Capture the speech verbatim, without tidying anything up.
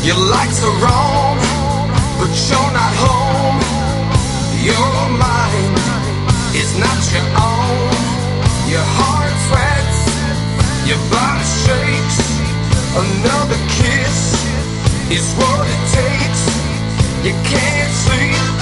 Your lights are on, but you're not home. Your mind is not your own. Your heart sweats, your body shakes. Another kiss is what it takes. You can't sleep.